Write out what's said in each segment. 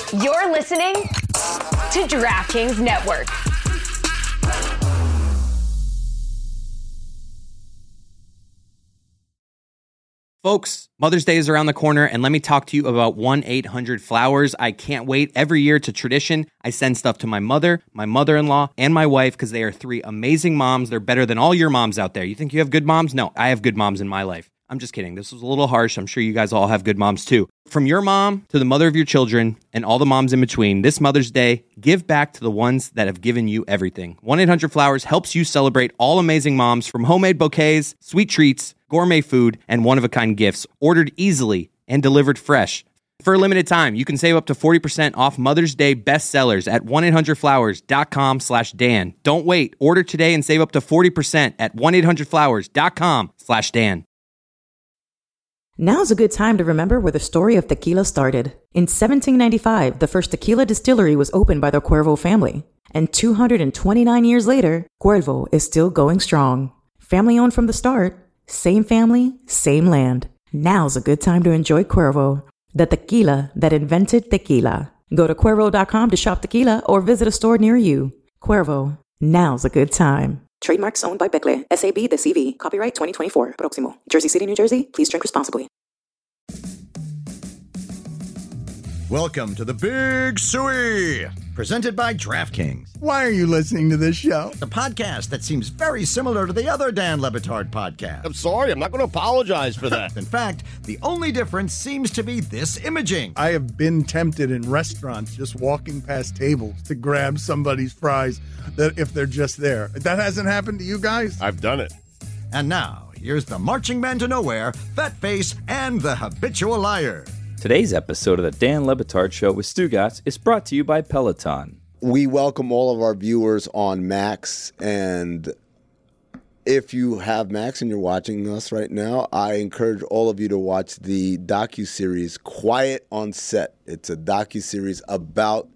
You're listening to DraftKings Network. Folks, Mother's Day is around the corner, and let me talk to you about 1-800-Flowers. I can't wait. Every year, it's a tradition. I send stuff to my mother, my mother-in-law, and my wife because they are three amazing moms. They're better than all your moms out there. You think you have good moms? No, I have good moms in my life. I'm just kidding. This was a little harsh. I'm sure you guys all have good moms too. From your mom to the mother of your children and all the moms in between, this Mother's Day, give back to the ones that have given you everything. 1-800-Flowers helps you celebrate all amazing moms, from homemade bouquets, sweet treats, gourmet food, and one-of-a-kind gifts, ordered easily and delivered fresh. For a limited time, you can save up to 40% off Mother's Day bestsellers at 1-800-Flowers.com/Dan. Don't wait. Order today and save up to 40% at 1-800-Flowers.com/Dan. Now's a good time to remember where the story of tequila started. In 1795, the first tequila distillery was opened by the Cuervo family. And 229 years later, Cuervo is still going strong. Family owned from the start, same family, same land. Now's a good time to enjoy Cuervo, the tequila that invented tequila. Go to Cuervo.com to shop tequila or visit a store near you. Cuervo, now's a good time. Trademarks owned by Becle, SAB The CV. Copyright 2024. Proximo. Jersey City, New Jersey. Please drink responsibly. Welcome to the Big Suey, presented by DraftKings, Why are you listening to this show? the podcast that seems very similar to the other Dan Le Batard podcast. I'm sorry, I'm not going to apologize for that. In fact, the only difference seems to be this imaging. I have been tempted in restaurants just walking past tables to grab somebody's fries that if they're just there. That hasn't happened to you guys? I've done it. And now, here's the marching man to nowhere, Fat Face, and the habitual liar. Today's episode of the Dan Le Batard Show with Stugotz is brought to you by Peloton. We welcome all of our viewers on Max, and if you have Max and you're watching us right now, I encourage all of you to watch the docuseries Quiet on Set. It's a docuseries about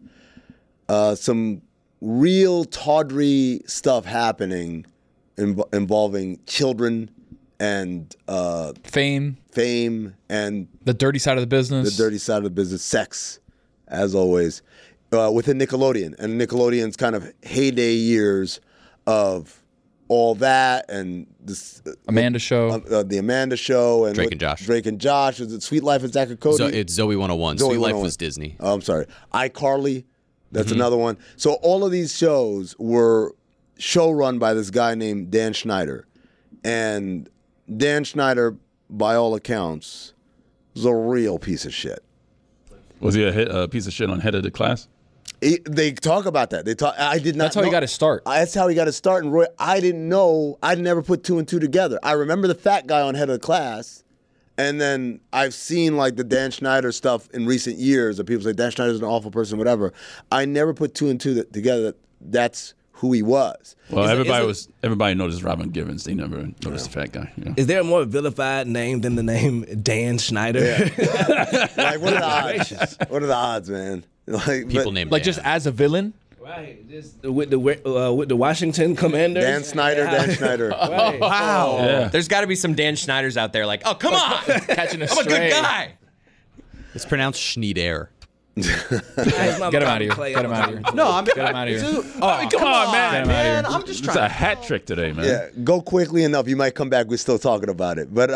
some real tawdry stuff happening involving children and fame and the dirty side of the business. Sex, as always, within Nickelodeon. And Nickelodeon's kind of heyday years of all that and this Amanda Show. The Amanda Show. And Drake and Josh. Drake and Josh. Was it Sweet Life of Zach and Cody? It's Zoe 101. Zoe Sweet Life 101. was Disney. Oh, I'm sorry. iCarly. That's another one. So all of these shows were show-run by this guy named Dan Schneider. And Dan Schneider, by all accounts, was a real piece of shit. Was he a piece of shit on Head of the Class? They talk about that. I did not. That's how he got his start. That's how he got his start. And Roy, I didn't know. I'd never put two and two together. I remember the fat guy on Head of the Class, and then I've seen like the Dan Schneider stuff in recent years. That people say Dan Schneider's an awful person, whatever. I never put two and two together. That's who he was. Well, everybody noticed Robin Givens. They never noticed the fat guy. Yeah. Is there a more vilified name than the name Dan Schneider? Yeah. Like, what are the odds? What are the odds, man? Like, People named Like Dan. just as a villain. Right, just with the Washington Commanders. Dan Schneider. Right. Wow. Yeah. There's got to be some Dan Schneiders out there like, oh, come on. Catching a I'm a stray. good guy. It's pronounced Schneider. Get him out of here. Get him out of here. No, I'm Get him out of here. Oh, come on, man. Get him out of here. I'm just It's trying. a hat trick today, man. Yeah, go quickly enough. You might come back. We're still talking about it. But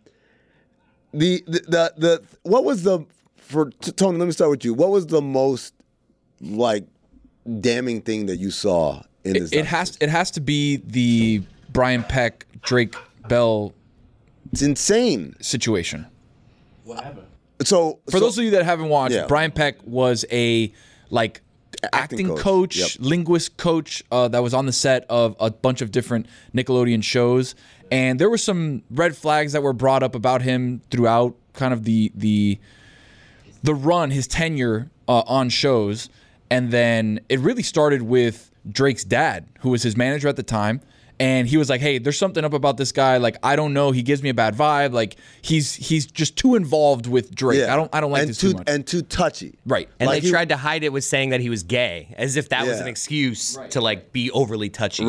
the what was the Tony? Let me start with you. What was the most like damning thing that you saw in this? It has to be the Brian Peck, Drake Bell. It's insane situation. What happened? So for those of you that haven't watched, yeah. Brian Peck was a acting coach, Yep. linguist coach that was on the set of a bunch of different Nickelodeon shows, and there were some red flags that were brought up about him throughout kind of the run, his tenure on shows, and then it really started with Drake's dad, who was his manager at the time. And he was like, hey, there's something up about this guy. Like, I don't know. He gives me a bad vibe. Like, he's just too involved with Drake. Yeah. I don't like this too much. And too touchy. Right. And Like they tried to hide it with saying that he was gay, as if that was Yeah. an excuse to like be overly touchy. Right.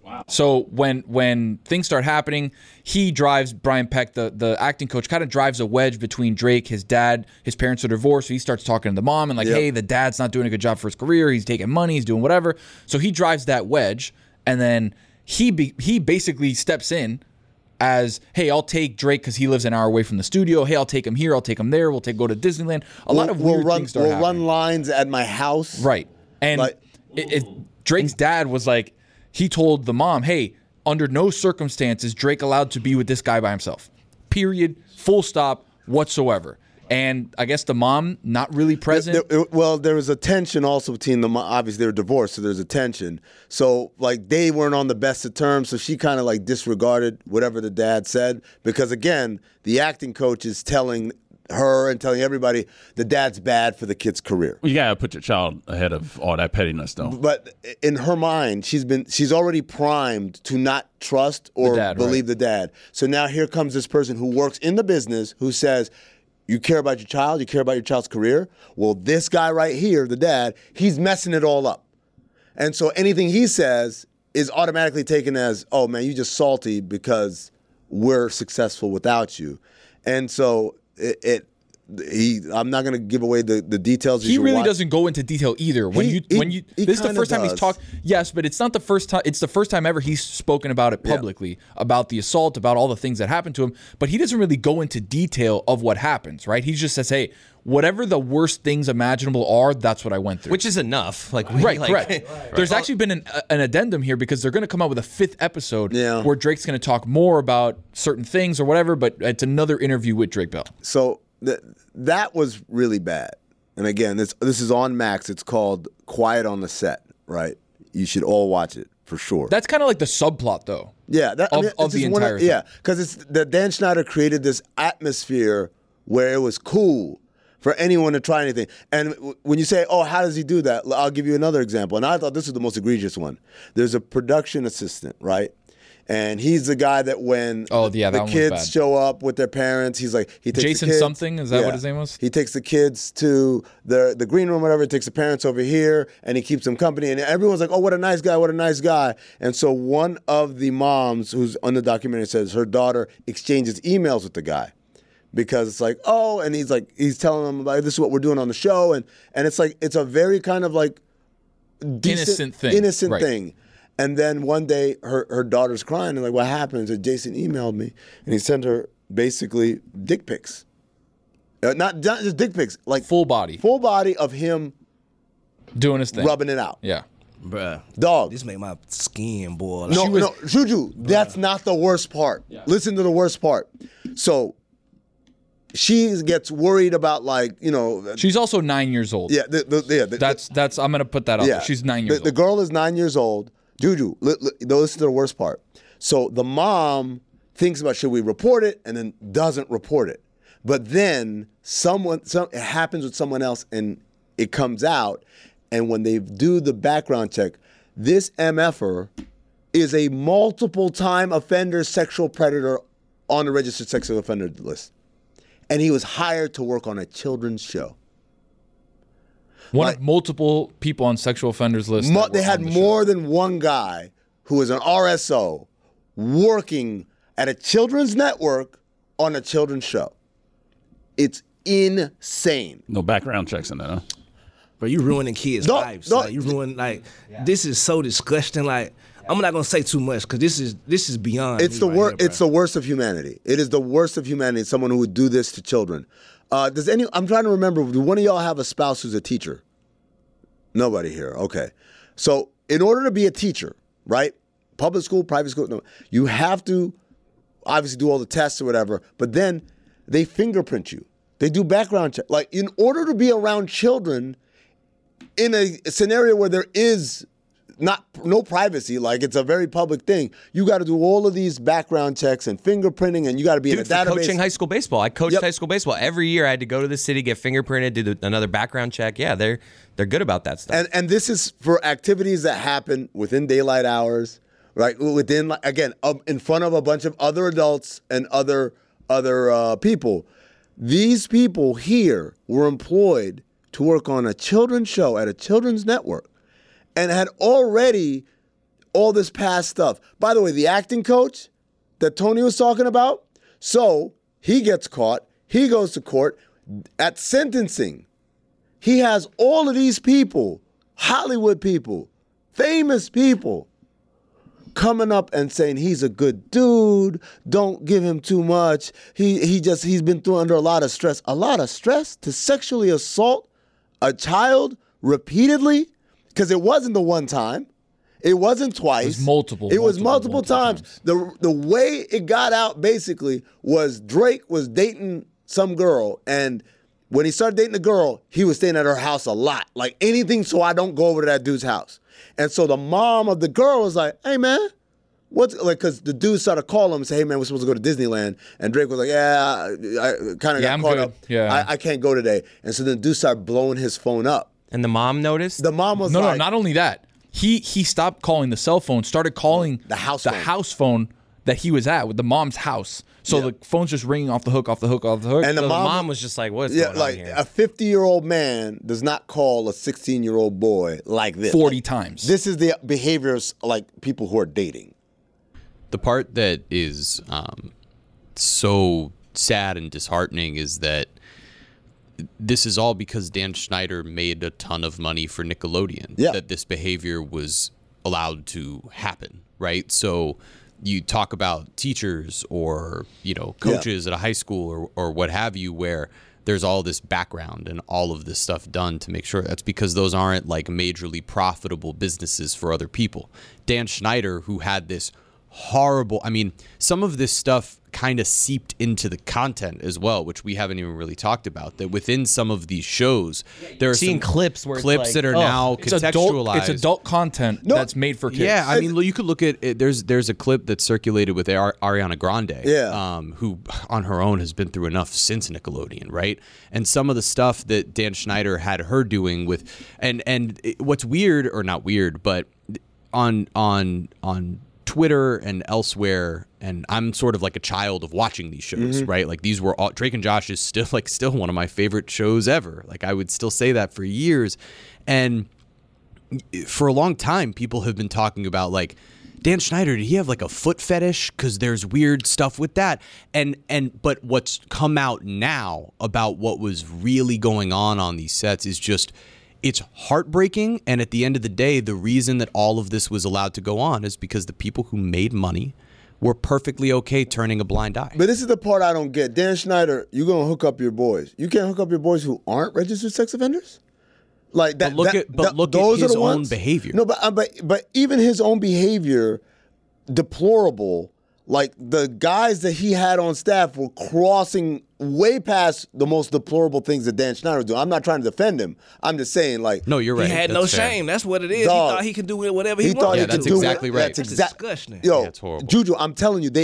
So when things start happening, he drives Brian Peck, the acting coach, kind of drives a wedge between Drake, his dad, his parents are divorced, so he starts talking to the mom and hey, the dad's not doing a good job for his career, he's taking money, he's doing whatever. So he drives that wedge, and then he basically steps in as, hey, I'll take Drake because he lives an hour away from the studio. Hey, I'll take him here, I'll take him there, we'll go to Disneyland. A lot of weird things start happening. We'll run lines at my house. Right. And Drake's dad was like, he told the mom, hey, under no circumstances Drake allowed to be with this guy by himself. Period. Full stop whatsoever. And I guess the mom not really present. There was a tension also between them. Obviously, they were divorced, so there's a tension. So, they weren't on the best of terms, so she kind of, disregarded whatever the dad said. Because, again, the acting coach is telling her and telling everybody the dad's bad for the kid's career. You gotta put your child ahead of all that pettiness, though. But in her mind, she's already primed to not trust or believe the dad. So now here comes this person who works in the business who says, you care about your child, you care about your child's career. Well, this guy right here, the dad, he's messing it all up. And so anything he says is automatically taken as, oh man, you just salty because we're successful without you. And so I'm not going to give away the details. He really doesn't go into detail either. This is the first time he's talked. Yes, but it's not the first time. It's the first time ever he's spoken about it publicly, about the assault, about all the things that happened to him. But he doesn't really go into detail of what happens, right? He just says, hey, whatever the worst things imaginable are, that's what I went through. Which is enough. Correct. There's actually been an addendum here because they're going to come out with a 5th episode where Drake's going to talk more about certain things or whatever, but it's another interview with Drake Bell. So that was really bad. And again, this is on Max. It's called Quiet on the Set, right? You should all watch it for sure. That's kind of like the subplot, though. Yeah, of the entire thing. Yeah, because it's that Dan Schneider created this atmosphere where it was cool for anyone to try anything. And when you say, oh, how does he do that? I'll give you another example. And I thought this was the most egregious one. There's a production assistant, right? And he's the guy that when the kids show up with their parents, he takes Jason the kids, something? Is that what his name was? He takes the kids to the green room, whatever. He takes the parents over here, and he keeps them company. And everyone's like, oh, what a nice guy, what a nice guy. And so one of the moms who's on the documentary says her daughter exchanges emails with the guy. Because it's like, oh, and he's telling them about this is what we're doing on the show. And it's like, it's a very kind of decent, innocent thing. And then one day, her daughter's crying, and what happened? And Jason emailed me, and he sent her basically dick pics. Not just dick pics, full body of him doing his thing, rubbing it out. Yeah, bruh, dog, this made my skin boil. No, Juju, that's not the worst part. Yeah. Listen to the worst part. So she gets worried about she's also 9 years old. Yeah, that's I'm gonna put that out there. She's 9 years old. The girl is 9 years old. Juju, listen to the worst part. So the mom thinks about should we report it and then doesn't report it. But then it happens with someone else and it comes out. And when they do the background check, this MFer is a multiple time offender sexual predator on the registered sexual offender list. And he was hired to work on a children's show. One of multiple people on sexual offenders list. They had more than one guy who was an RSO working at a children's network on a children's show. It's insane. No background checks in that, huh? Bro, you ruining kids' lives. You ruin this is so disgusting. I'm not gonna say too much because this is beyond. It's the worst. It's the worst of humanity. It is the worst of humanity. Someone who would do this to children. I'm trying to remember, do one of y'all have a spouse who's a teacher? Nobody here. Okay. So in order to be a teacher, right? Public school, private school, no, you have to obviously do all the tests or whatever, but then they fingerprint you. They do background check. In order to be around children in a scenario where there is no privacy, it's a very public thing, you got to do all of these background checks and fingerprinting, and you got to be in a database. Coaching high school baseball. I coached high school baseball. Every year I had to go to the city, get fingerprinted, do another background check. Yeah, they're good about that stuff. And this is for activities that happen within daylight hours, right? Within, again, in front of a bunch of other adults and other people. These people here were employed to work on a children's show at a children's network, and had already all this past stuff. By the way, the acting coach that Tony was talking about, so he gets caught. He goes to court. At sentencing, he has all of these people, Hollywood people, famous people, coming up and saying he's a good dude. Don't give him too much. He's been through under a lot of stress. A lot of stress to sexually assault a child repeatedly, because it wasn't the one time. It wasn't twice. It was multiple times. The way it got out basically was Drake was dating some girl, and when he started dating the girl, he was staying at her house a lot. Like anything so I don't go over to that dude's house. And so the mom of the girl was like, hey man, what's like, because the dude started calling him and say, hey man, we're supposed to go to Disneyland. And Drake was like, yeah, I kind of got caught up. Yeah. I can't go today. And so the dude started blowing his phone up. And the mom noticed? The mom was no, not only that. He stopped calling the cell phone, started calling the house phone that he was at with the mom's house. So the phone's just ringing off the hook. And the mom was just like, what's going on here? A 50-year-old man does not call a 16-year-old boy like this. 40 times. This is the behaviors like people who are dating. The part that is so sad and disheartening is that this is all because Dan Schneider made a ton of money for Nickelodeon. Yeah. That this behavior was allowed to happen, right? So you talk about teachers or, coaches at a high school or what have you, where there's all this background and all of this stuff done to make sure. That's because those aren't like majorly profitable businesses for other people. Dan Schneider, who had this horrible, some of this stuff kind of seeped into the content as well, which we haven't even really talked about. That within some of these shows, there are some clips where that are now contextualized. It's adult content that's made for kids. Yeah, you could look at it. There's a clip that's circulated with Ariana Grande, who on her own has been through enough since Nickelodeon, right? And some of the stuff that Dan Schneider had her doing with, and what's weird, or not weird, but on Twitter and elsewhere, and I'm sort of like a child of watching these shows, right? Like these were all, Drake and Josh is still one of my favorite shows ever. Like I would still say that for years. And for a long time, people have been talking about like, Dan Schneider, did he have like a foot fetish? Because there's weird stuff with that. But what's come out now about what was really going on these sets is just, it's heartbreaking, and at the end of the day, the reason that all of this was allowed to go on is because the people who made money were perfectly okay turning a blind eye. But this is the part I don't get. Dan Schneider, you're going to hook up your boys. You can't hook up your boys who aren't registered sex offenders? Like that. But look at his own behavior. No, but even his own behavior, deplorable. Like the guys that he had on staff were crossing way past the most deplorable things that Dan Schneider was doing. I'm not trying to defend him. I'm just saying, like, no, you're right. He had no shame. That's what it is. Dog, he thought he could do whatever he wanted. Yeah, that's exactly right. That's disgusting. Yo, that's horrible. Juju, I'm telling you,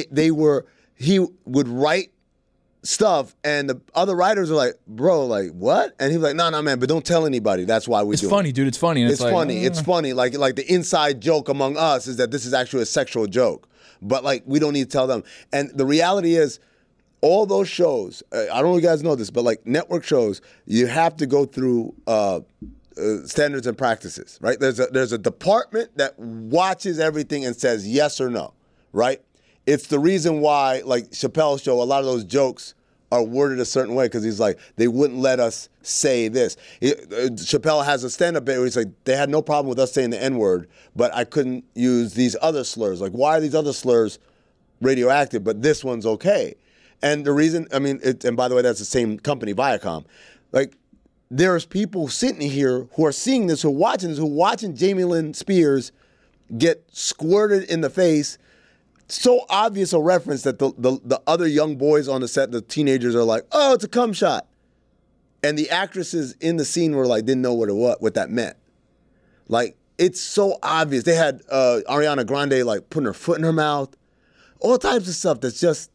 he would write stuff, and the other writers are like, bro, like, what? And he was like, no, man, but don't tell anybody. That's why we do it. It's funny, dude. It's funny. And it's funny. It's funny. Like the inside joke among us is that this is actually a sexual joke. But, like, we don't need to tell them. And the reality is, all those shows, I don't know if you guys know this, but, like, network shows, you have to go through standards and practices, right? There's a department that watches everything and says yes or no, right? It's the reason why, like, Chappelle's show, a lot of those jokes are worded a certain way because he's like, they wouldn't let us say this. Chappelle has a stand-up bit where he's like, they had no problem with us saying the N-word, but I couldn't use these other slurs. Like, why are these other slurs radioactive, but this one's okay? And the reason, and by the way, that's the same company, Viacom. Like, there's people sitting here who are seeing this, who are watching Jamie Lynn Spears get squirted in the face. So obvious a reference that the other young boys on the set, the teenagers, are like, oh, it's a cum shot. And the actresses in the scene were like, didn't know what that meant. Like, it's so obvious. They had Ariana Grande like putting her foot in her mouth. All types of stuff that's just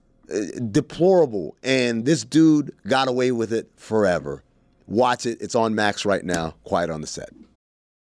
deplorable. And this dude got away with it forever. Watch it. It's on Max right now. Quiet on the Set.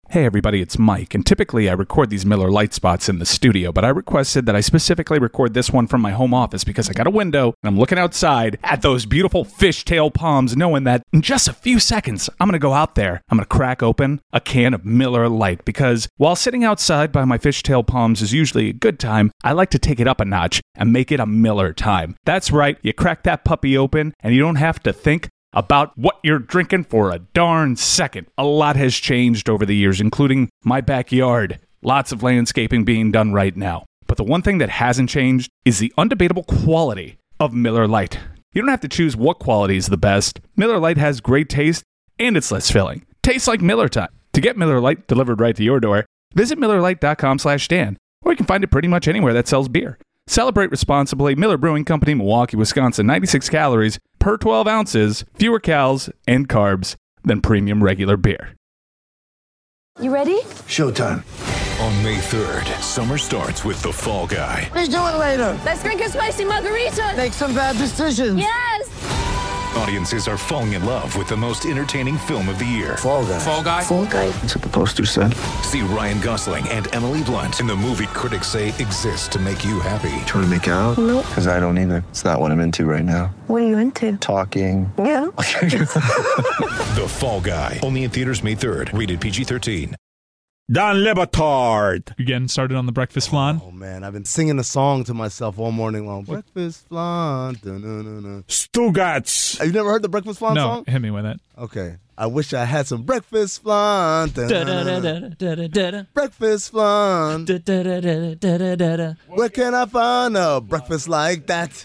Hey everybody, it's Mike, and typically I record these Miller Lite spots in the studio, but I requested that I specifically record this one from my home office because I got a window and I'm looking outside at those beautiful fishtail palms, knowing that in just a few seconds I'm going to go out there, I'm going to crack open a can of Miller Lite, because while sitting outside by my fishtail palms is usually a good time, I like to take it up a notch and make it a Miller time. That's right, you crack that puppy open and you don't have to think about what you're drinking for a darn second. A lot has changed over the years, including my backyard. Lots of landscaping being done right now. But the one thing that hasn't changed is the undebatable quality of Miller Lite. You don't have to choose what quality is the best. Miller Lite has great taste and it's less filling. Tastes like Miller time. To get Miller Lite delivered right to your door, visit MillerLite.com/Dan, or you can find it pretty much anywhere that sells beer. Celebrate responsibly. Miller Brewing Company, Milwaukee, Wisconsin. 96 calories per 12 ounces, fewer calories and carbs than premium regular beer. You ready? Showtime. On May 3rd, summer starts with The Fall Guy. Let's do it later. Let's drink a spicy margarita. Make some bad decisions. Yes. Audiences are falling in love with the most entertaining film of the year. Fall Guy. Fall Guy? Fall Guy. That's what the poster said. See Ryan Gosling and Emily Blunt in the movie critics say exists to make you happy. Trying to make it out? Nope. Because I don't either. It's not what I'm into right now. What are you into? Talking. Yeah. The Fall Guy. Only in theaters May 3rd. Rated PG-13. Dan Le Batard. You getting started on the breakfast flan? Oh man, I've been singing a song to myself all morning long. Breakfast flan. Stugats. Have you never heard the breakfast flan song? No, hit me with it. Okay. I wish I had some breakfast flan. Breakfast flan. Where can I find a breakfast like that?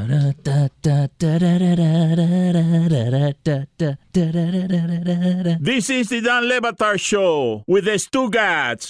This is the Dan Le Batard Show with the Stugats.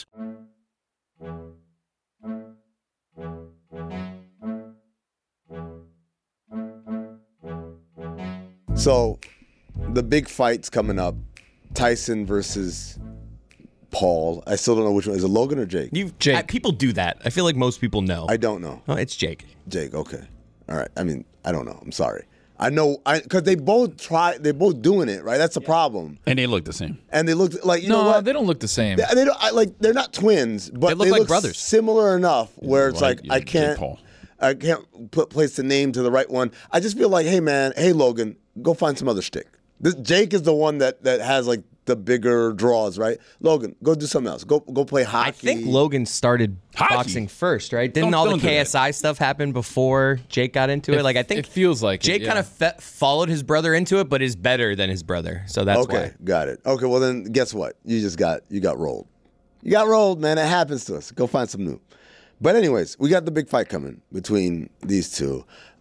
So, the big fight's coming up. Tyson versus Paul. I still don't know which one. Is it Logan or Jake? Jake. People do that. I feel like most people know. I don't know. Oh, it's Jake. Jake, okay. All right. I mean, I don't know. I'm sorry. I know, because they both they're both doing it, right? That's the problem. And they look the same. And they look like, you know what? They don't look the same. They don't, they're not twins, but they look like brothers. Similar enough where it's like, I can't place the name to the right one. I just feel like, hey Logan, go find some other stick. Jake is the one that has like the bigger draws, right? Logan, go do something else. Go play hockey. I think Logan started boxing first, right? Didn't all the KSI stuff happen before Jake got into it? Like, I think it feels like Jake kind of followed his brother into it, but is better than his brother. So that's why. Okay, got it. Okay, well then, guess what? You got rolled. You got rolled, man. It happens to us. Go find some new. But anyways, we got the big fight coming between these two.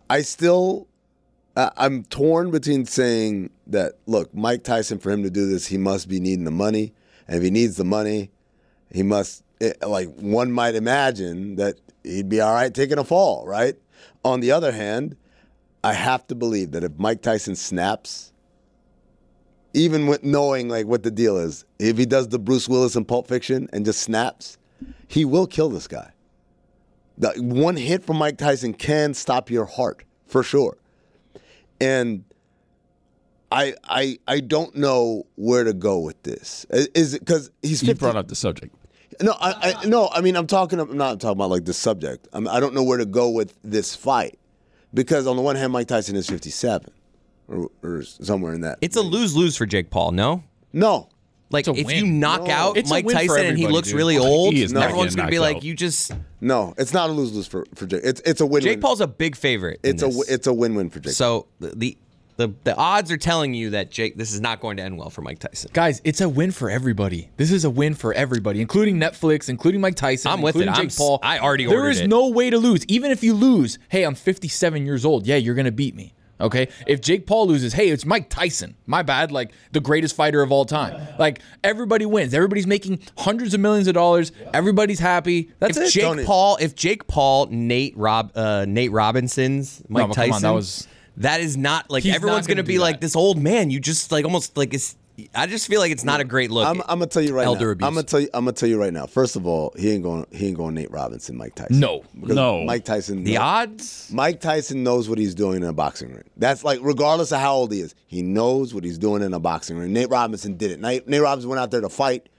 I'm torn between saying that, look, Mike Tyson, for him to do this, he must be needing the money. And if he needs the money, he must, one might imagine that he'd be all right taking a fall, right? On the other hand, I have to believe that if Mike Tyson snaps, even with knowing like what the deal is, if he does the Bruce Willis in Pulp Fiction and just snaps, he will kill this guy. The one hit from Mike Tyson can stop your heart, for sure. And I don't know where to go with this. Is it because he's 50? You brought up the subject. No, I mean I'm not talking about like the subject. I don't know where to go with this fight because on the one hand, Mike Tyson is 57 or somewhere in that. It's a lose-lose for Jake Paul. No. Like, if you knock out Mike Tyson and he looks really old, everyone's going to be like, you just... No, it's not a lose-lose for Jake. It's a win-win. Jake Paul's a big favorite. It's a win-win for Jake. So the odds are telling you that this is not going to end well for Mike Tyson. Guys, it's a win for everybody. This is a win for everybody, including Netflix, including Mike Tyson, I'm with it. Jake Paul. I already ordered it. There is no way to lose. Even if you lose, hey, I'm 57 years old. Yeah, you're going to beat me. Okay, if Jake Paul loses, hey, it's Mike Tyson. My bad, like the greatest fighter of all time. Like everybody wins. Everybody's making hundreds of millions of dollars. Everybody's happy. That's it. If Jake Paul, Nate Robinson's Mike Tyson. That is not like everyone's going to be like this old man. You just like almost like it's. I just feel like it's not a great look. I'm gonna tell you right elder now. Abuse. I'm gonna tell you right now. First of all, he ain't going Nate Robinson, Mike Tyson. No. Mike Tyson. The odds. Mike Tyson knows what he's doing in a boxing ring. That's like regardless of how old he is, he knows what he's doing in a boxing ring. Nate Robinson did it. Nate Robinson went out there to fight,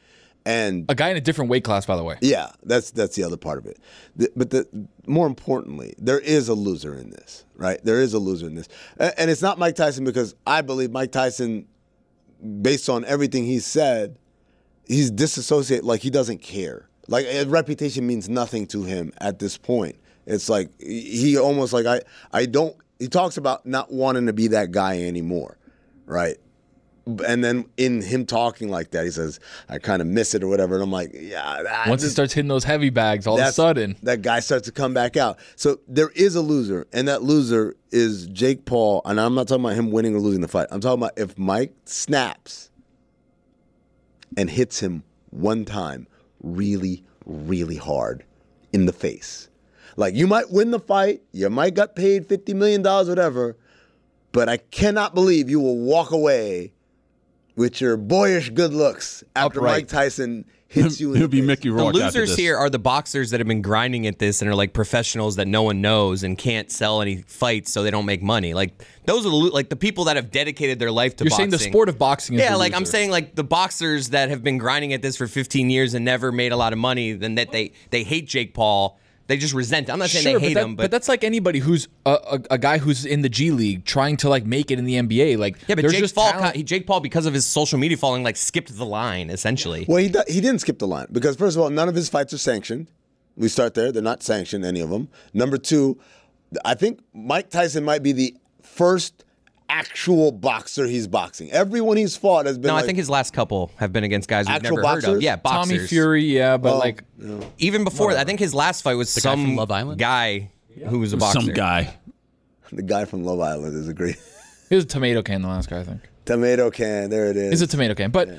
And a guy in a different weight class, by the way. Yeah, that's the other part of it. But more importantly, there is a loser in this, right? There is a loser in this. And it's not Mike Tyson, because I believe Mike Tyson, based on everything he said, he's disassociated, like he doesn't care. Like his reputation means nothing to him at this point. It's like he almost like he talks about not wanting to be that guy anymore, right? And then in him talking like that, he says, I kind of miss it or whatever. And I'm like, yeah. Once he starts hitting those heavy bags, all of a sudden. That guy starts to come back out. So there is a loser, and that loser is Jake Paul. And I'm not talking about him winning or losing the fight. I'm talking about if Mike snaps and hits him one time really, really hard in the face. Like, you might win the fight, you might got paid $50 million, whatever, but I cannot believe you will walk away with your boyish good looks after Mike Tyson hits you in He'll be Mickey Rourke. The losers here are the boxers that have been grinding at this and are like professionals that no one knows and can't sell any fights, so they don't make money. Like, those are like the people that have dedicated their life to boxing. You're saying the sport of boxing is the like loser. I'm saying like the boxers that have been grinding at this for 15 years and never made a lot of money, then that they hate Jake Paul. They just resent. I'm not saying they hate him, but that's like anybody who's a guy who's in the G League trying to like make it in the NBA. Like, yeah, but Jake Paul, because of his social media following, like skipped the line essentially. Well, he didn't skip the line because first of all, none of his fights are sanctioned. We start there; they're not sanctioned, any of them. Number two, I think Mike Tyson might be the first actual boxer he's boxing. Everyone he's fought has been. No, I think his last couple have been against guys we've never boxers? heard of. Yeah, boxers. Tommy Fury, but even before that, I think his last fight was some guy from Love Island? guy who was a boxer. Some guy. The guy from Love Island is a great. He was a tomato can, the last guy, I think. Tomato can, there it is. He's a tomato can, but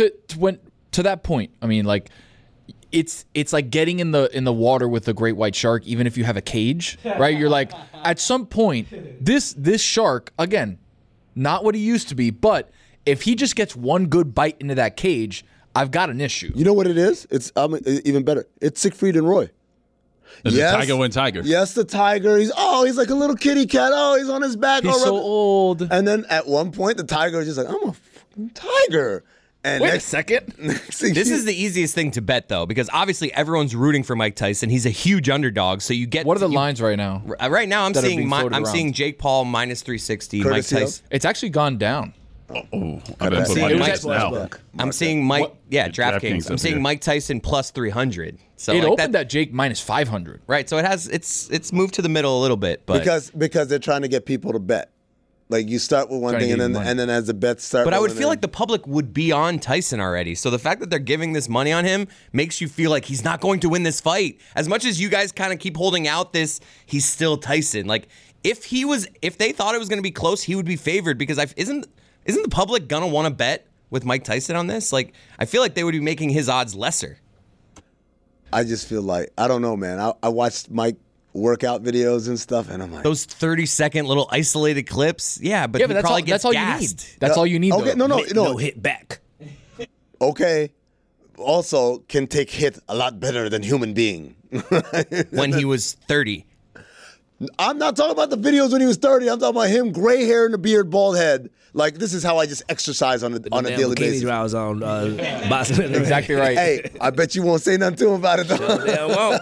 to that point, I mean, like, it's like getting in the water with the great white shark, even if you have a cage, right? You're like, at some point, this shark, again, not what he used to be, but if he just gets one good bite into that cage, I've got an issue. You know what it is? It's even better. It's Siegfried and Roy. The tiger win tiger. Yes, the tiger. He's like a little kitty cat. Oh, he's on his back. He's so old. And then at one point, the tiger is just like, I'm a fucking tiger. And wait a second. This is the easiest thing to bet, though, because obviously everyone's rooting for Mike Tyson. He's a huge underdog, so you get. What are the lines right now? Right now, I'm seeing Jake Paul minus 360. Mike Tyson. It's actually gone down. I'm seeing Mike. Yeah, DraftKings. I'm seeing Mike Tyson plus 300. So it opened at Jake minus 500. Right. So it's moved to the middle a little bit, but because they're trying to get people to bet. Like, you start with one thing, and then as the bets start. But I would feel like the public would be on Tyson already. So the fact that they're giving this money on him makes you feel like he's not going to win this fight. As much as you guys kind of keep holding out this, he's still Tyson. Like, if they thought it was going to be close, he would be favored because isn't the public gonna want to bet with Mike Tyson on this? Like, I feel like they would be making his odds lesser. I just feel like, I don't know, man. I watched Mike workout videos and stuff, and I'm like, those 30-second little isolated clips. Yeah, but that's probably all, gets that's all gassed. You need. That's all you need. Okay, though. No hit back. Okay. Also, can take hit a lot better than human being. When he was 30. I'm not talking about the videos when he was 30. I'm talking about him, gray hair and a beard, bald head. Like, this is how I just exercise on a daily basis. Rounds on boxing. Exactly right. Hey, I bet you won't say nothing to him about it, though. Yeah, well.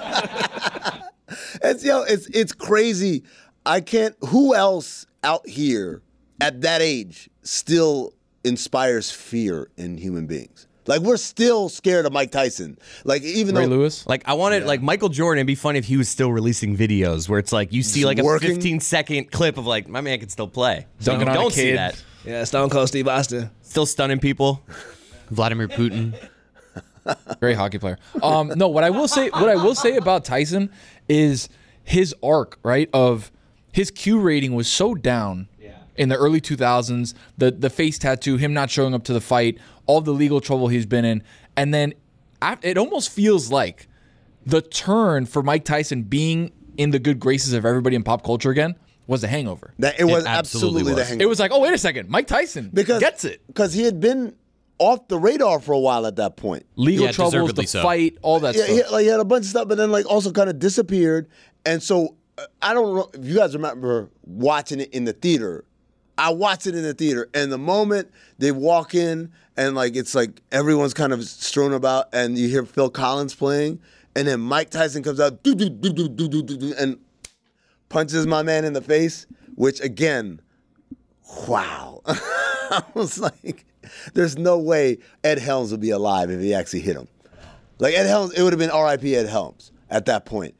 It's crazy. I can't. Who else out here at that age still inspires fear in human beings? Like, we're still scared of Mike Tyson. Like, even Ray Lewis. Like, I wanted like Michael Jordan. It'd be funny if he was still releasing videos where it's like you see like a 15-second clip of like, my man can still play. Don't see that. Yeah, Stone Cold Steve Austin still stunning people. Vladimir Putin. Great hockey player. No, what I will say about Tyson is his arc, right, of his Q rating was so down in the early 2000s, the face tattoo, him not showing up to the fight, all the legal trouble he's been in, and then it almost feels like the turn for Mike Tyson being in the good graces of everybody in pop culture again was The Hangover. It was absolutely The Hangover. It was like, oh, wait a second, Mike Tyson gets it. Because he had been off the radar for a while at that point. Legal troubles, the fight, all that stuff. He had a bunch of stuff, but then like also kind of disappeared. And so I don't know if you guys remember watching it in the theater. I watched it in the theater, and the moment they walk in and like it's like everyone's kind of strewn about, and you hear Phil Collins playing, and then Mike Tyson comes out and punches my man in the face, which again, wow. I was like, there's no way Ed Helms would be alive if he actually hit him. Like Ed Helms, it would have been R.I.P. Ed Helms at that point.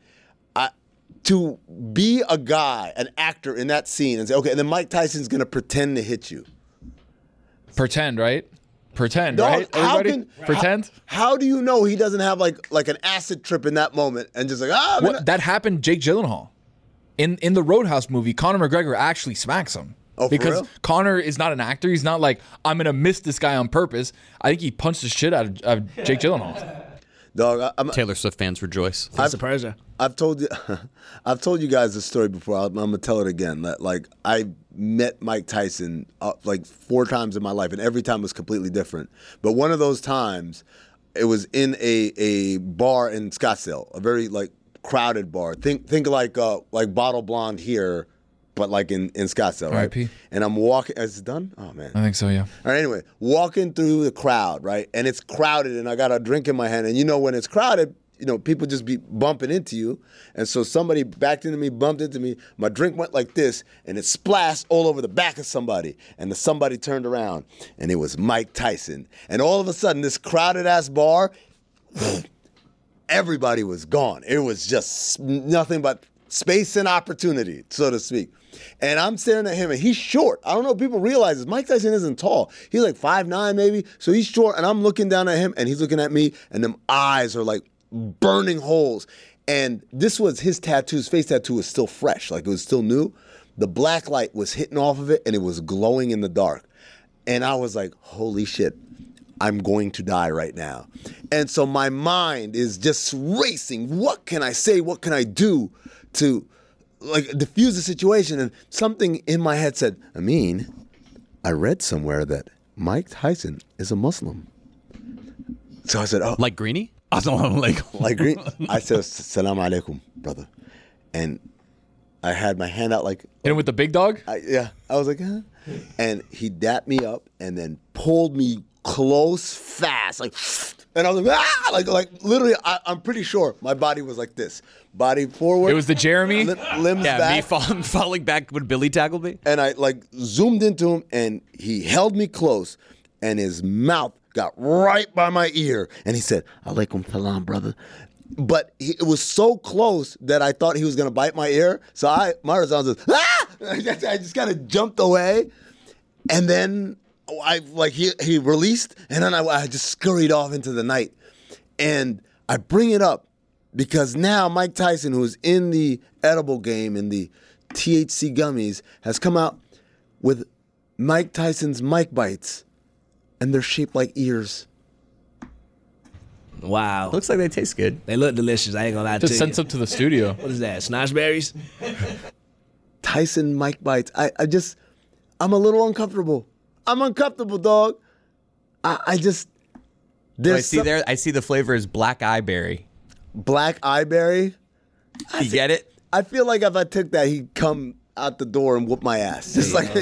To be a guy, an actor in that scene and say, okay, and then Mike Tyson's going to pretend to hit you. Pretend, right? Pretend, Dog, right? Everybody? Pretend? How do you know he doesn't have like an acid trip in that moment and just like, that happened Jake Gyllenhaal. In the Roadhouse movie, Conor McGregor actually smacks him. Oh, for because real? Conor is not an actor. He's not like, I'm going to miss this guy on purpose. I think he punched the shit out of Jake Gyllenhaal. Dog, Taylor Swift fans rejoice. I've told you guys this story before. I'm gonna tell it again. That like I met Mike Tyson like 4 times in my life, and every time was completely different. But one of those times, it was in a bar in Scottsdale, a very like crowded bar. Think like Bottle Blonde here, but like in Scottsdale, right? R.I.P. And I'm walking. Is it done? Oh man. I think so, yeah. All right, anyway, walking through the crowd, right? And it's crowded, and I got a drink in my hand. And you know, when it's crowded, you know, people just be bumping into you. And so somebody backed into me, bumped into me. My drink went like this, and it splashed all over the back of somebody. And somebody turned around, and it was Mike Tyson. And all of a sudden, this crowded-ass bar, everybody was gone. It was just nothing but space and opportunity, so to speak. And I'm staring at him, and he's short. I don't know if people realize this. Mike Tyson isn't tall. He's like 5'9", maybe. So he's short, and I'm looking down at him, and he's looking at me, and them eyes are like burning holes. And this was his tattoo. His face tattoo was still fresh, like it was still new. The black light was hitting off of it, and it was glowing in the dark. And I was like, holy shit, I'm going to die right now. And so my mind is just racing. What can I say? What can I do to like diffuse the situation? And something in my head said, Amin, I read somewhere that Mike Tyson is a Muslim. So I said, oh. Like Greenie? Assalamu alaikum. Like Green. I said, Salam alaikum, brother. And I had my hand out like. And with the big dog? I was like, huh? And he dapped me up and then pulled me close fast. Like, and I was like, ah! Like literally, I'm pretty sure my body was like this. Body forward. It was the Jeremy? Limbs back. Me falling back when Billy tackled me. And I like zoomed into him and he held me close and his mouth got right by my ear. And he said, Alaikum salam, brother. But it was so close that I thought he was going to bite my ear. So my response was, ah! I just kind of jumped away. And then he released, and then I just scurried off into the night. And I bring it up because now Mike Tyson, who's in the edible game, in the THC gummies, has come out with Mike Tyson's Mike Bites, and they're shaped like ears. Wow. Looks like they taste good. They look delicious. I ain't gonna lie to you. Just send some to the studio. What is that? Snozberries? Tyson Mike Bites. I'm a little uncomfortable. I'm uncomfortable, dog. I see the flavor is black eye berry. Black eye berry? You get it? I feel like if I took that, he'd come out the door and whoop my ass. Just like,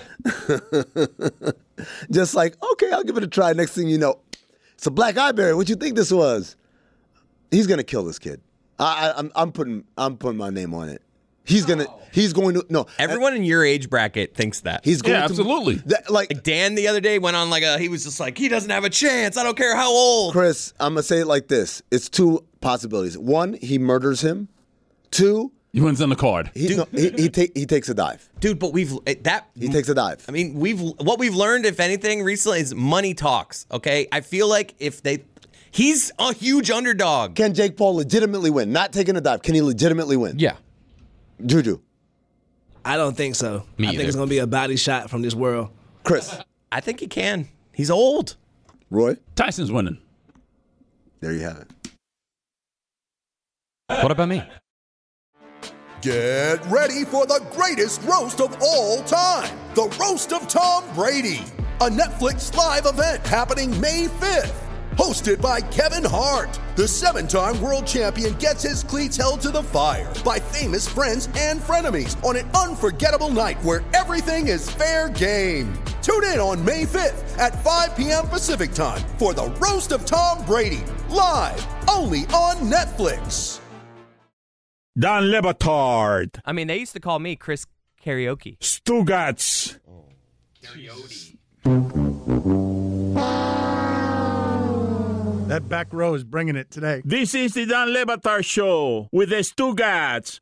just like, okay, I'll give it a try. Next thing you know, it's a black eye berry. What you think this was? He's gonna kill this kid. I'm putting my name on it. He's going to, no. Everyone in your age bracket thinks that. He's going to. Absolutely. Like Dan the other day went on he was just like, he doesn't have a chance. I don't care how old. Chris, I'm going to say it like this. It's 2 possibilities. 1, he murders him. 2, he wins on the card. He takes a dive. Dude, but he takes a dive. I mean, what we've learned, if anything, recently is money talks, okay? I feel like he's a huge underdog. Can Jake Paul legitimately win? Not taking a dive. Can he legitimately win? Yeah. Juju. I don't think so. I think it's going to be a body shot from this world. Chris. I think he can. He's old. Roy. Tyson's winning. There you have it. What about me? Get ready for the greatest roast of all time. The Roast of Tom Brady. A Netflix live event happening May 5th. Hosted by Kevin Hart, the 7-time world champion gets his cleats held to the fire by famous friends and frenemies on an unforgettable night where everything is fair game. Tune in on May 5th at 5 p.m. Pacific time for the Roast of Tom Brady, live only on Netflix. Dan Le Batard. I mean, they used to call me Chris Karaoke. Stugats. That back row is bringing it today. This is the Dan Le Batard Show with the Stugats.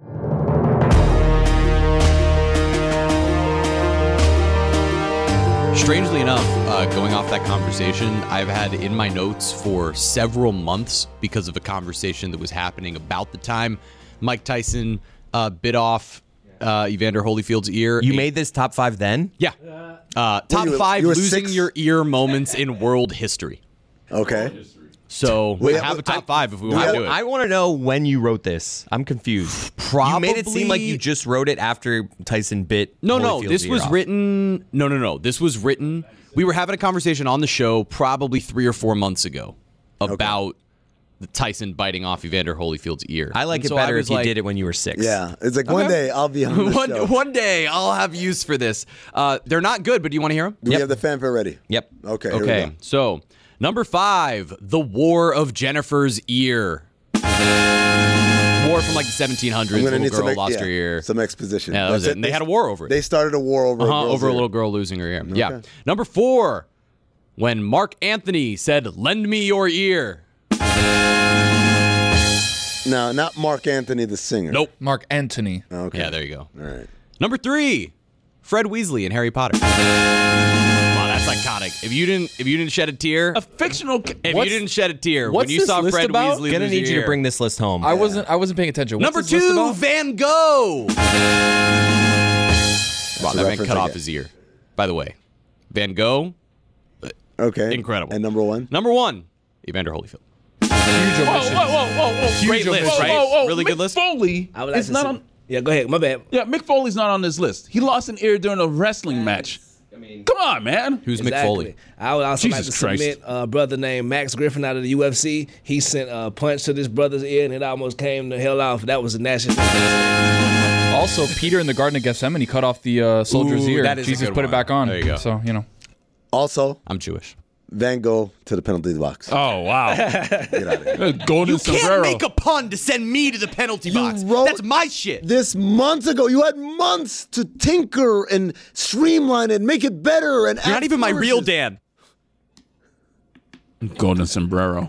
Strangely enough, going off that conversation, I've had in my notes for several months because of a conversation that was happening about the time Mike Tyson bit off Evander Holyfield's ear. You made this top 5 then? Yeah. Top 5 losing your ear moments in world history. Okay. So we have a top 5 if we want to do it. I want to know when you wrote this. I'm confused. Probably. You made it seem like you just wrote it after Tyson bit. No. This was written. No. This was written. We were having a conversation on the show probably 3 or 4 months ago about the Tyson biting off Evander Holyfield's ear. I like it better if you did it when you were 6. Yeah, it's like one day I'll be on the show. One day I'll have use for this. They're not good, but do you want to hear them? Do we have the fanfare ready? Yep. Okay. Here we go. So. Number 5, The War of Jennifer's Ear. War from like the 1700s. Little girl lost her ear. Some exposition. Yeah, that was it. And they had a war over it. They started a war over a little girl losing her ear. Okay. Yeah. Number 4, when Mark Anthony said, "Lend me your ear." No, not Mark Anthony the singer. Nope. Mark Antony. Okay. Yeah, there you go. All right. Number 3, Fred Weasley in Harry Potter. That's iconic. If you didn't shed a tear, a fictional. If you didn't shed a tear when you this saw list Fred about? Weasley, Gonna lose need your you ear. to bring this list home. I wasn't paying attention. What's Number this list 2, about? Van Gogh. Wow, that man reference cut I off get. his ear. By the way, Van Gogh. Okay. Incredible. And number 1? Number 1, Evander Holyfield. Huge omission. Whoa. Great list, right? Really good list. Foley. I would like It's to not see- on. Yeah, go ahead. My bad. Yeah, Mick Foley's not on this list. He lost an ear during a wrestling match. Come on, man. Who's Mick Foley? I would also Jesus like to Christ. submit a brother named Max Griffin out of the UFC. He sent a punch to this brother's ear and it almost came the hell off. That was a national. Also, Peter in the Garden of Gethsemane cut off the soldier's ear. that is a Jesus good put it one. back on. There you go. So, Also, I'm Jewish. Van Gogh to the penalty box. Oh, wow. Get out of here. Golden sombrero. Can't make a pun to send me to the penalty box. wrote That's my shit. This months ago, you had months to tinker and streamline it, make it better. And You're not even my real Dan. Golden sombrero.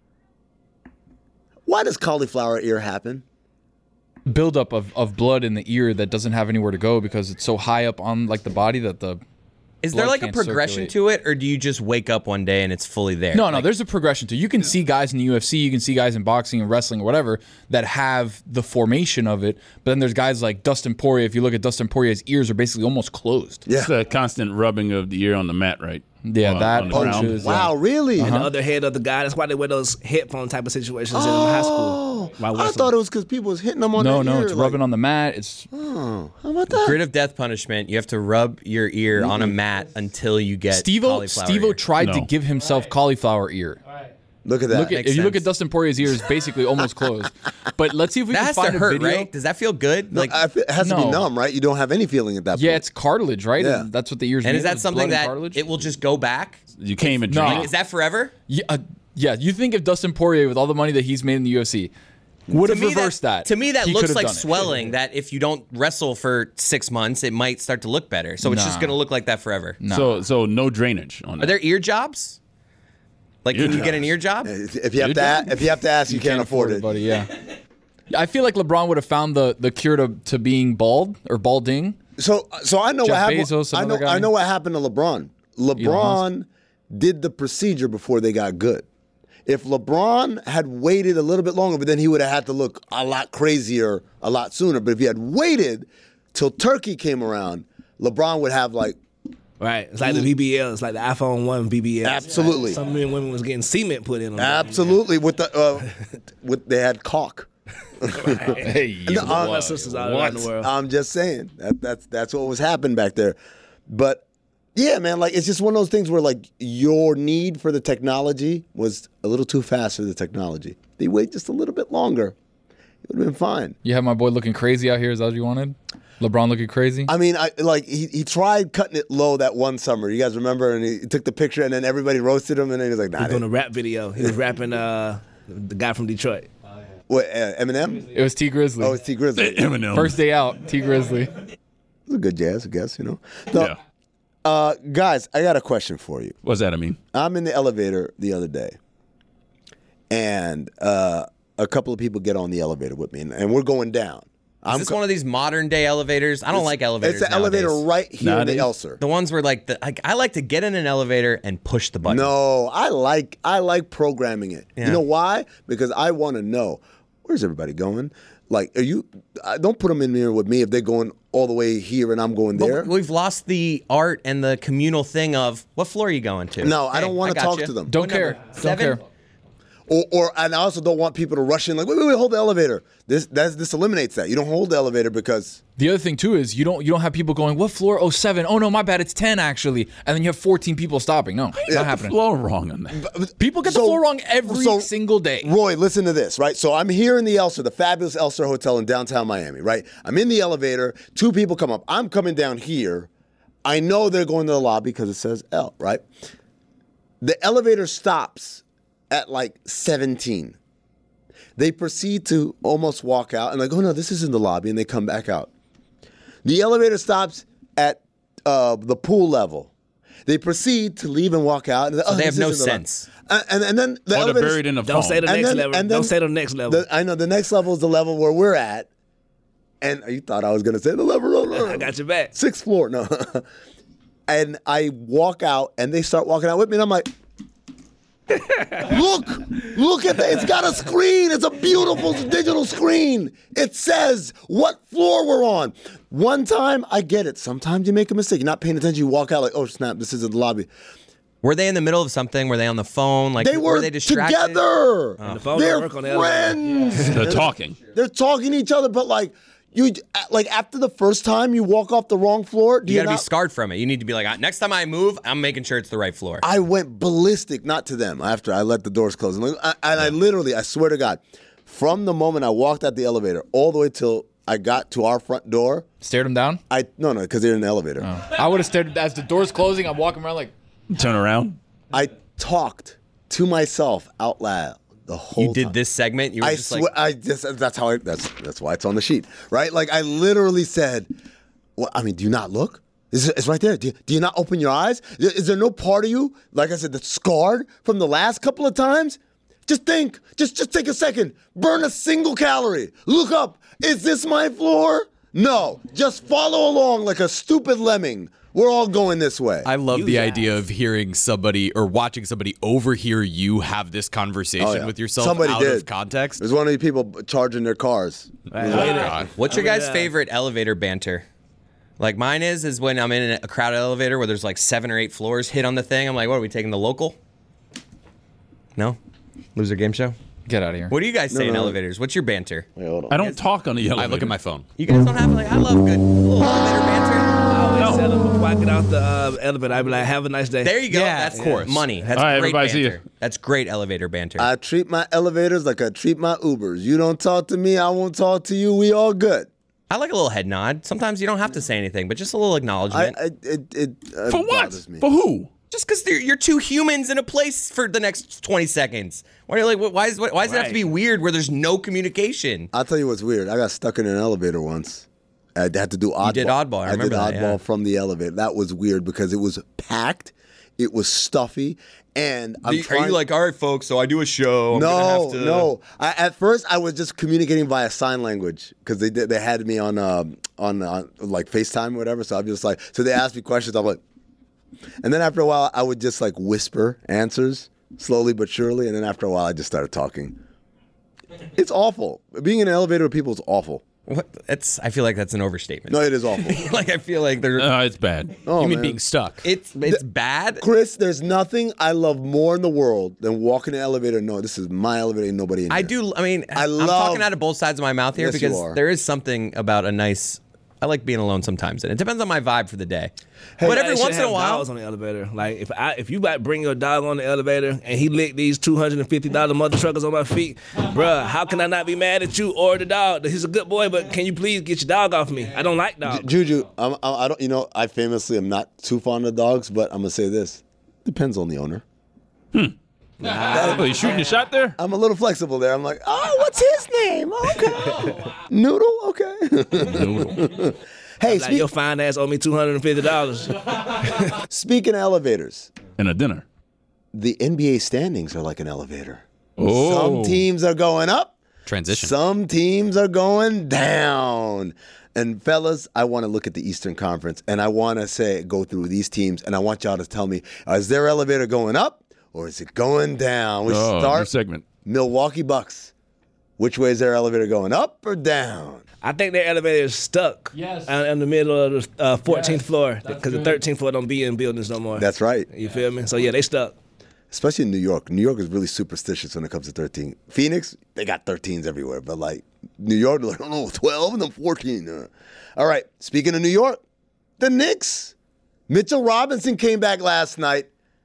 Why does cauliflower ear happen? buildup of blood in the ear that doesn't have anywhere to go because it's so high up on like the body that the Is there like a progression to it, or do you just wake up one day and it's fully there? No, there's a progression to it. You can see guys in the UFC, you can see guys in boxing and wrestling or whatever that have the formation of it, but then there's guys like Dustin Poirier. If you look at Dustin Poirier's ears are basically almost closed. It's the constant rubbing of the ear on the mat, right? Yeah, that punches. Wow, really? And the other head of the guy. That's why they wear those headphone type of situations in high school. I thought it was because people was hitting them on No, their ear. it's rubbing on the mat. It's how about that? Grid of death punishment. You have to rub your ear on a mat until you get Steve-O tried to give himself cauliflower ear. Look at that. If you look at Dustin Poirier's ear, it's basically almost closed. But let's see if we That can has find to a hurt, video. right? Does that feel good? No, it has to be numb, right? You don't have any feeling at that point. Yeah, it's cartilage, right? Yeah. And that's what the ear's And made is of, that is something blood and that cartilage. it will just go back? You can't even No. drink. Is that forever? Yeah, you think if Dustin Poirier, with all the money that he's made in the UFC, would have reversed that. To me, that he looks could've like done it. swelling. That if you don't wrestle for 6 months, it might start to look better. So it's just Nah. going to look like that forever. So no drainage on Are that. there ear jobs? Like, Ear can you get an jobs. ear job? If you have to ask, you can't afford it. buddy. Yeah. I feel like LeBron would have found the cure to being bald or balding. So I know Jeff what happened. Bezos, I another guy. know what happened to LeBron. LeBron did the procedure before they got good. If LeBron had waited a little bit longer, but then he would have had to look a lot crazier a lot sooner. But if he had waited till Turkey came around, LeBron would have like. Right, it's like the BBL. It's like the iPhone 1 BBL. Absolutely. Some men and women was getting cement put in them. Absolutely, with the they had caulk. Hey, all my sisters all around the world. I'm just saying that's what was happening back there. But Yeah, man. Like it's just one of those things where like your need for the technology was a little too fast for the technology. They wait just a little bit longer. It would have been fine. You have my boy looking crazy out here. Is that what you wanted? LeBron looking crazy? I mean, he tried cutting it low that one summer. You guys remember? And he took the picture, and then everybody roasted him, and then he was like, "Nah." He was doing a rap video. He was rapping the guy from Detroit. What, Eminem? It was T Grizzly. Oh, it's T Grizzly. Eminem. First day out, T Grizzly. It was a good jazz, I guess, you know. So, guys, I got a question for you. What's that I mean? I'm in the elevator the other day, and a couple of people get on the elevator with me, and we're going down. Is this one of these modern day elevators? I don't like elevators. It's an elevator right here in the Elser. The ones where like I like to get in an elevator and push the button. No, I like programming it. Yeah. You know why? Because I want to know, where's everybody going? Like, don't put them in here with me if they're going all the way here and I'm going there. But we've lost the art and the communal thing of what floor are you going to? No, I don't want to talk to them. Don't care. Don't care. And I also don't want people to rush in like, wait, hold the elevator. This eliminates that. You don't hold the elevator because the other thing too is you don't have people going, what floor? Oh, 7. Oh no, my bad, it's 10 actually. And then you have 14 people stopping. No, not happening. The floor wrong on that. People get the floor wrong every single day. Roy, listen to this, right? So I'm here in the Elser, the fabulous Elser Hotel in downtown Miami, right? I'm in the elevator. 2 people come up. I'm coming down here. I know they're going to the lobby because it says L, right? The elevator stops at like 17. They proceed to almost walk out and like, oh no, this isn't the lobby, and they come back out. The elevator stops at the pool level. They proceed to leave and walk out. And so they have no sense. And then the elevator. They're buried in the phone. Don't say the next level. Don't say the next level. I know the next level is the level where we're at. And you thought I was going to say the level. I got your back. 6th floor. No. And I walk out, and they start walking out with me, and I'm like, look at that. It's got a screen. It's a beautiful digital screen. It says what floor we're on. One time, I get it. Sometimes you make a mistake. You're not paying attention. You walk out like, oh, snap, this isn't the lobby. Were they in the middle of something? Were they on the phone? Like, they were they distracted? Together. And the phone They're don't work on the friends. elevator. They're talking. They're talking to each other, but like after the first time you walk off the wrong floor, you gotta be scarred from it. You need to be like, next time I move, I'm making sure it's the right floor. I went ballistic, not to them, after I let the doors close. And I literally, I swear to God, from the moment I walked out the elevator all the way till I got to our front door. Stared them down? No, because they're in the elevator. Oh. I would have stared as the door's closing. I'm walking around like. Turn around. I talked to myself out loud. The whole you did this segment. You were just like, that's why it's on the sheet, right? Like I literally said, "Well, I mean, do you not look? It's right there. Do you not open your eyes? Is there no part of you, like I said, that's scarred from the last couple of times? Just think. Just take a second. Burn a single calorie. Look up. Is this my floor? No. Just follow along like a stupid lemming. We're all going this way." I love the idea of hearing somebody or watching somebody overhear you have this conversation with yourself out of context. There's one of these people charging their cars. What's your guys' favorite elevator banter? Like mine is when I'm in a crowded elevator where there's like 7 or 8 floors hit on the thing. I'm like, what are we taking, the local? No? Loser game show? Get out of here. What do you guys say in elevators? What's your banter? Wait, hold on. I don't talk on the elevator. I look at my phone. You guys don't have I love good little elevator banter. I always tell them before I get out the elevator, I'd be like, have a nice day. There you go. Yeah, that's money. That's all right, great everybody, banter. That's great elevator banter. I treat my elevators like I treat my Ubers. You don't talk to me, I won't talk to you. We all good. I like a little head nod. Sometimes you don't have to say anything, but just a little acknowledgement. For what? For who? Just because you're 2 humans in a place for the next 20 seconds. Why does it have to be weird where there's no communication? I'll tell you what's weird. I got stuck in an elevator once. I had to do oddball. You did oddball. I remember did oddball from the elevator. That was weird because it was packed. It was stuffy. And are you like, all right, folks, so I do a show. No. At first, I was just communicating via sign language because they had me on like FaceTime or whatever. So I'm just like, so they asked me questions. I'm like, and then after a while, I would just like whisper answers slowly but surely. And then after a while, I just started talking. It's awful. Being in an elevator with people is awful. I feel like that's an overstatement. No, it is awful. I feel like they're. It's bad. Oh, you mean being stuck? It's bad, Chris. There's nothing I love more in the world than walking an elevator. No, this is my elevator. Ain't nobody in here. I do. I mean, I'm talking out of both sides of my mouth here because there is something about a nice I like being alone sometimes, and it depends on my vibe for the day. Hey, but every they should once in a have while, dogs on the elevator. Like if you bring your dog on the elevator and he licked these $250 mother truckers on my feet, bruh, how can I not be mad at you or the dog? He's a good boy, but can you please get your dog off me? I don't like dogs. Juju, I don't. You know, I famously am not too fond of dogs, but I'm gonna say this: depends on the owner. Oh, you shooting your shot there? I'm a little flexible there. I'm like, oh, what's his name? Okay, Noodle. Okay, Noodle. Hey, like, your fine ass owe me $250. Speaking of elevators, and a dinner, the NBA standings are like an elevator. Oh. Some teams are going up. Transition. Some teams are going down. And fellas, I want to look at the Eastern Conference, and I want to go through these teams, and I want y'all to tell me, is their elevator going up or is it going down? We start new segment. Milwaukee Bucks. Which way is their elevator going, up or down? I think their elevator is stuck in the middle of the 14th floor because the 13th floor don't be in buildings no more. That's right. You feel me? So, yeah, they stuck. Especially in New York. New York is really superstitious when it comes to 13. Phoenix, they got 13s everywhere. But, like, New York, they're like, oh, 12 and then 14. All right, speaking of New York, the Knicks. Mitchell Robinson came back last night.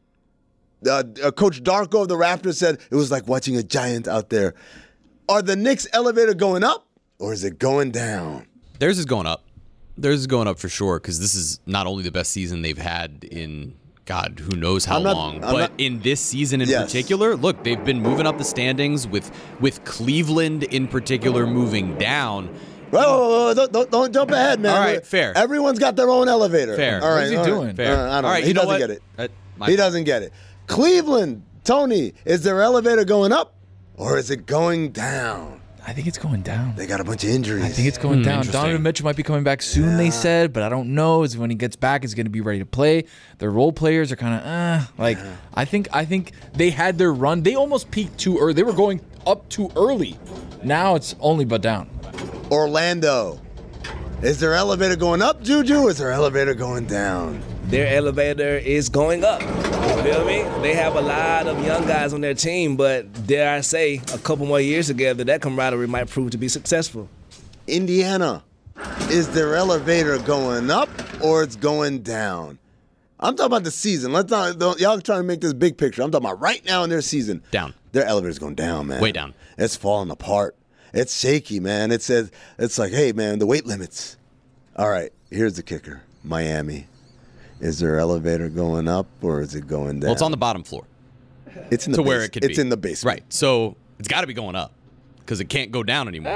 Coach Darko of the Raptors said it was like watching a giant out there. Are the Knicks' elevator going up or is it going down? Theirs is going up. Theirs is going up for sure because this is not only the best season they've had in God, who knows how long. But in this season in particular, look, they've been moving up the standings with Cleveland in particular moving down. Whoa, don't jump ahead, man. All right, fair. Everyone's got their own elevator. Fair. All right, What's he doing? Fair. I don't know. All right, He doesn't get it. He doesn't get it. Cleveland, Tony, is their elevator going up or is it going down? I think it's going down. They got a bunch of injuries. I think it's going down. Donovan Mitchell might be coming back soon, they said, but I don't know. Is when he gets back, he's going to be ready to play. Their role players are kind of, I think they had their run. They almost peaked too early. They were going up too early. Now it's only but down. Orlando, is their elevator going up, Juju, or is their elevator going down? Their elevator is going up. You feel me? They have a lot of young guys on their team, but dare I say, a couple more years together, that camaraderie might prove to be successful. Indiana, is their elevator going up or it's going down? I'm talking about the season. Y'all trying to make this big picture. I'm talking about right now in their season. Down. Their elevator's going down, man. Way down. It's falling apart. It's shaky, man. It's like, hey, man, the weight limits. All right, here's the kicker. Miami. Is their elevator going up or is it going down? Well, it's on the bottom floor. It's in the where it could be. It's in the basement. Right. So it's got to be going up because it can't go down anymore.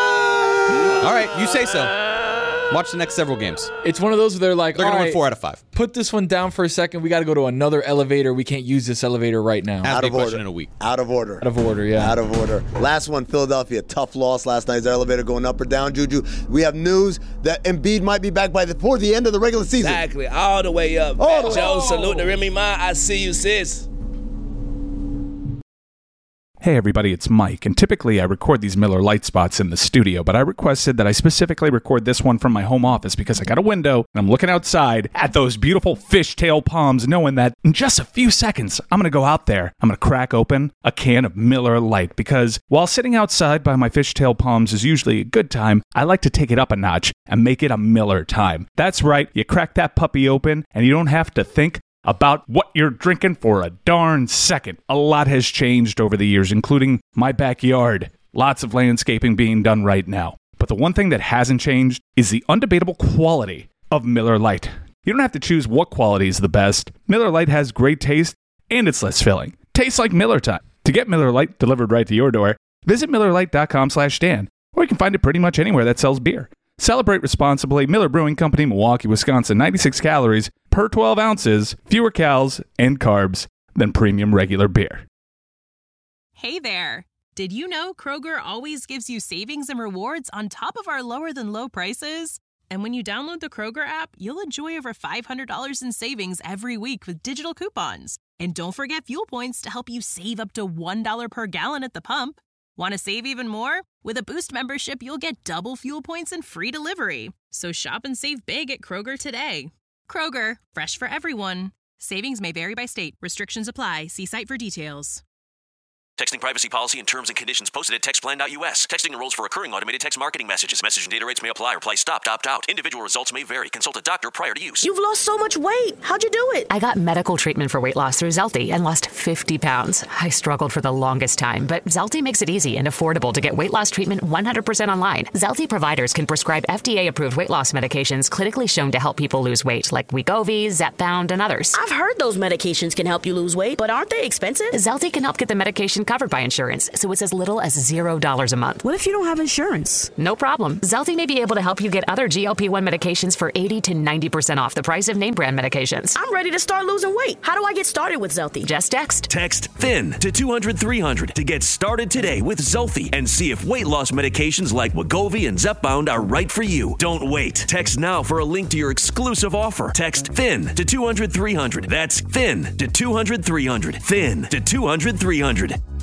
All right, you say so. Watch the next several games. It's one of those where they're like, they're going to win 4 out of 5. Put this one down for a second. We got to go to another elevator. We can't use this elevator right now. Out of order in a week. Out of order. Out of order, yeah. Out of order. Last one, Philadelphia. Tough loss last night. Is their elevator going up or down, Juju? We have news that Embiid might be back before the end of the regular season. Exactly. All the way up. All the Joe, salute to Remy Ma. I see you, sis. Hey everybody, it's Mike, and typically I record these Miller Lite spots in the studio, but I requested that I specifically record this one from my home office because I got a window and I'm looking outside at those beautiful fishtail palms, knowing that in just a few seconds I'm going to go out there, I'm going to crack open a can of Miller Lite, because while sitting outside by my fishtail palms is usually a good time, I like to take it up a notch and make it a Miller time. That's right, you crack that puppy open and you don't have to think about what you're drinking for a darn second. A lot has changed over the years, including my backyard. Lots of landscaping being done right now. But the one thing that hasn't changed is the undebatable quality of Miller Lite. You don't have to choose what quality is the best. Miller Lite has great taste and it's less filling. Tastes like Miller time. To get Miller Lite delivered right to your door, visit MillerLite.com/Dan, or you can find it pretty much anywhere that sells beer. Celebrate responsibly. Miller Brewing Company, Milwaukee, Wisconsin. 96 calories per 12 ounces, fewer calories and carbs than premium regular beer. Hey there. Did you know Kroger always gives you savings and rewards on top of our lower than low prices? And when you download the Kroger app, you'll enjoy over $500 in savings every week with digital coupons. And don't forget fuel points to help you save up to $1 per gallon at the pump. Want to save even more? With a Boost membership, you'll get double fuel points and free delivery. So shop and save big at Kroger today. Kroger, fresh for everyone. Savings may vary by state. Restrictions apply. See site for details. Texting privacy policy and terms and conditions posted at textplan.us. Texting enrolls for recurring automated text marketing messages. Message and data rates may apply. Reply stop to opt out. Individual results may vary. Consult a doctor prior to use. You've lost so much weight. How'd you do it? I got medical treatment for weight loss through Zelty and lost 50 pounds. I struggled for the longest time, but Zelty makes it easy and affordable to get weight loss treatment 100% online. Zelty providers can prescribe FDA-approved weight loss medications clinically shown to help people lose weight, like Wegovy, Zepbound, and others. I've heard those medications can help you lose weight, but aren't they expensive? Zelty can help get the medication covered by insurance, so it's as little as $0 a month. What if you don't have insurance? No problem. Zelty may be able to help you get other GLP-1 medications for 80 to 90% off the price of name brand medications. I'm ready to start losing weight. How do I get started with Zelty? Just text. Text THIN to 200-300 to get started today with Zelty and see if weight loss medications like Wegovy and Zepbound are right for you. Don't wait. Text now for a link to your exclusive offer. Text THIN to 200-300. That's THIN to 200-300. THIN to 200-300.